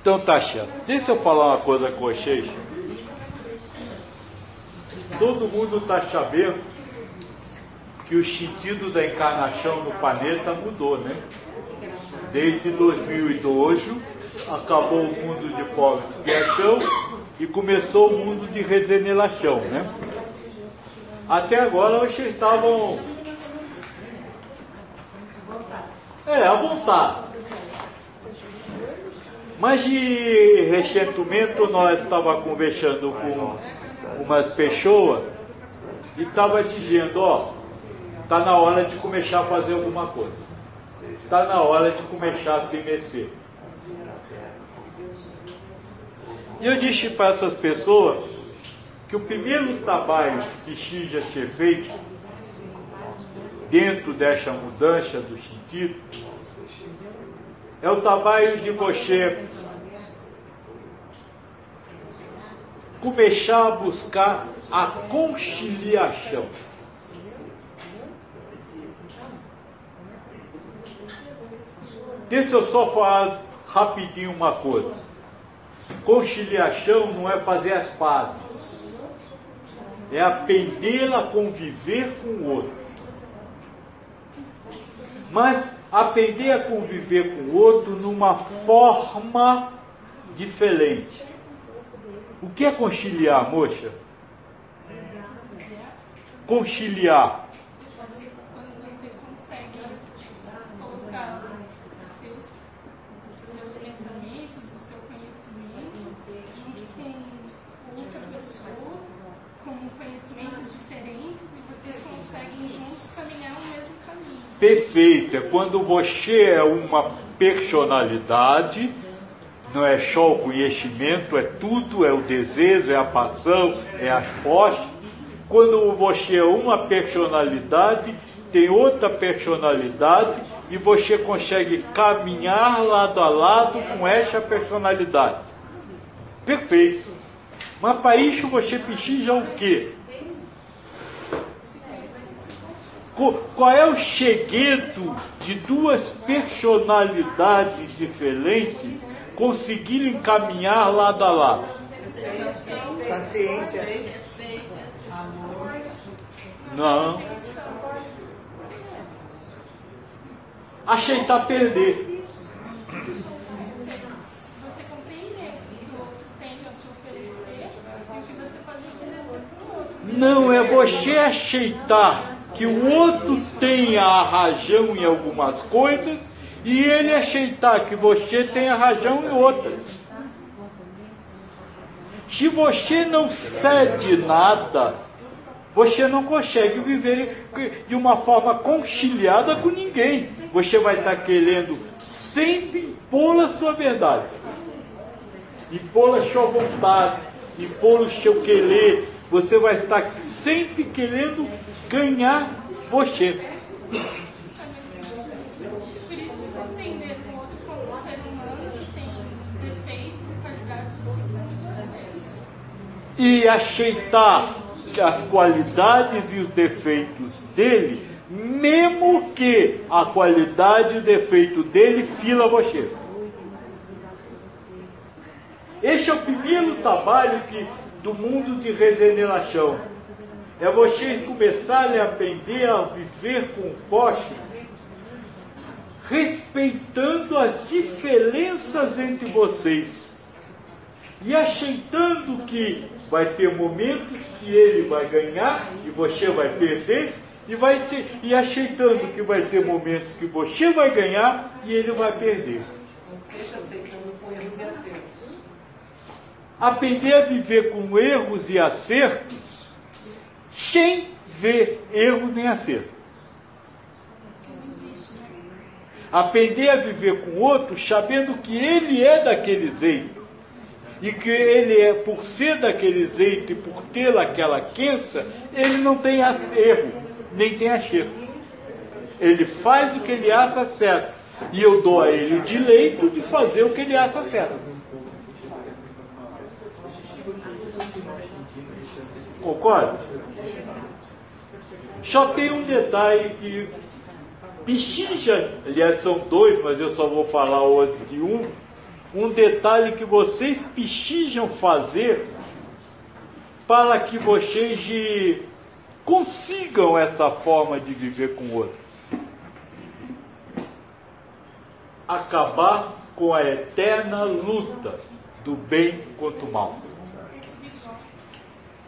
Então tá, chefe. Deixa eu falar uma coisa com vocês. Todo mundo está sabendo que o sentido da encarnação no planeta mudou, né? Desde 2012, acabou o mundo de pós-expiação e começou o mundo de regeneração, né? Até agora vocês estavam... à vontade. Mas de recentemente nós estávamos conversando com umas pessoas e estava dizendo, está na hora de começar a fazer alguma coisa. Está na hora de começar a se mexer. E eu disse para essas pessoas que o primeiro trabalho que precisa ser feito dentro dessa mudança do sentido é o trabalho de você começar a buscar a conciliação. Deixa eu só falar rapidinho uma coisa. Conciliação não é fazer as pazes, é aprender a conviver com o outro. Mas aprender a conviver com o outro numa forma diferente. O que é conciliar, moça? Conciliar. Quando você consegue colocar os seus pensamentos, o seu conhecimento, junto com outra pessoa, com conhecimentos diferentes, e vocês conseguem juntos caminhar o mesmo caminho. Perfeito. É quando você é uma personalidade, não é só o conhecimento, é tudo, é o desejo, é a paixão, é as posses. Quando você é uma personalidade, tem outra personalidade e você consegue caminhar lado a lado com essa personalidade. Perfeito. Mas para isso você precisa o quê? Qual é o segredo de duas personalidades diferentes conseguirem caminhar lado a lado? Paciência. Não. Aceitar perder. Você compreender o que o outro tem a te oferecer e o que você pode oferecer para o outro. Não, é você aceitar que o outro tenha a razão em algumas coisas e ele aceitar que você tem a razão em outras. Se você não cede nada, você não consegue viver de uma forma conciliada com ninguém. Você vai estar querendo sempre impor a sua verdade, impor a sua vontade, impor o seu querer. Você vai estar sempre querendo ganhar você. Por isso, compreender o outro como um ser humano que tem defeitos e qualidades assim como você. E aceitar as qualidades e os defeitos dele, mesmo que a qualidade e o defeito dele fila você. Esse é o primeiro trabalho do mundo de regeneração. É vocês começarem a aprender a viver conforme, respeitando as diferenças entre vocês e aceitando que vai ter momentos que ele vai ganhar e você vai perder, e aceitando que vai ter momentos que você vai ganhar e ele vai perder. Ou seja, aceitando com erros e acertos. Aprender a viver com erros e acertos sem ver erro nem acerto. Aprender a viver com o outro sabendo que ele é daquele jeito. E que ele é, por ser daquele jeito e por ter aquela crença, ele não tem erro, nem tem acerto. Ele faz o que ele acha certo. E eu dou a ele o direito de fazer o que ele acha certo. Concorda? Só tem um detalhe que precisa, aliás são dois, mas eu só vou falar hoje de um, um detalhe que vocês precisam fazer para que vocês consigam essa forma de viver com o outro. Acabar com a eterna luta do bem contra o mal.